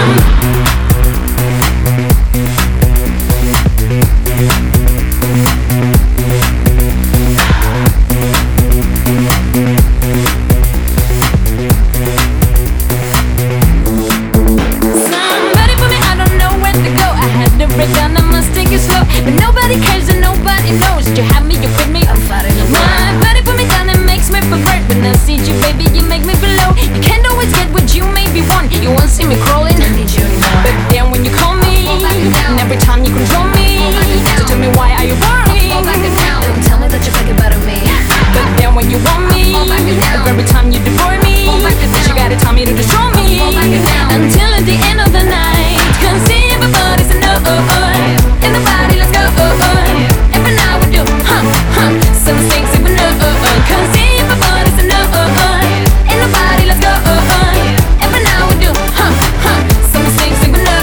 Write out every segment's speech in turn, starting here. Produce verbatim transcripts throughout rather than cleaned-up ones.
Breakdown, I must take it slow. But nobody cares and nobody knows. You have me, you with me, I'm fighting your mind. Body put me down and makes me pervert. When I see you, baby, you make me feel low. You can't always get what you maybe want. You won't see me crawling, I need you anymore. But then when you call me, and every time you control me, so tell me why are you worrying? Don't tell me that you're thinking better me. But then when you want me, every time you devour me, you gotta tell me to destroy me. Until at the end of the night, can't see everybody's a no. In the body, let's go. Every night we do, huh, huh. Some things even know. Can't see everybody's a no. In the body, let's go. Every night we do, huh, huh. Some things even know.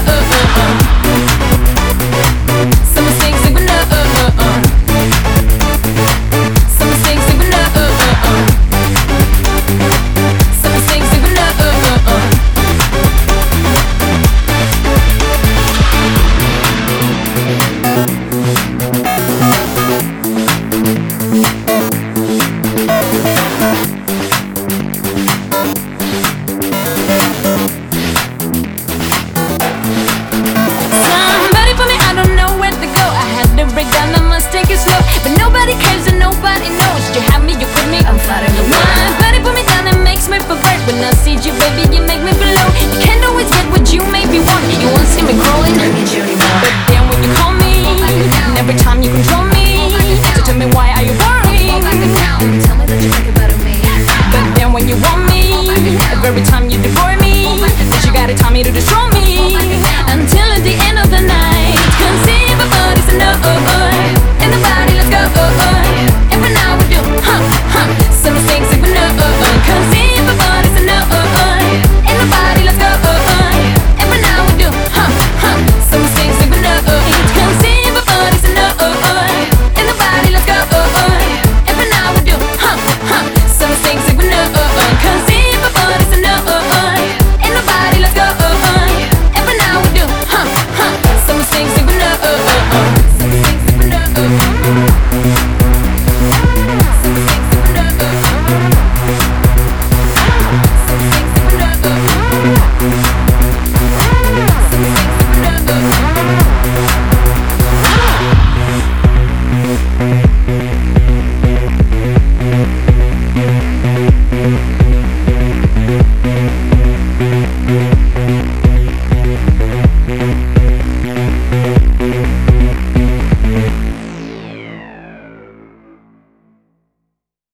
Some things even know. Some things even know. Some things even know. Somebody for me, I don't know where to go. I had to break down, I must take it slow. But nobody cares and nobody knows. You have me, you with me, I'm fighting your mind. Body put me down and makes me pervert. When I see you, baby, you make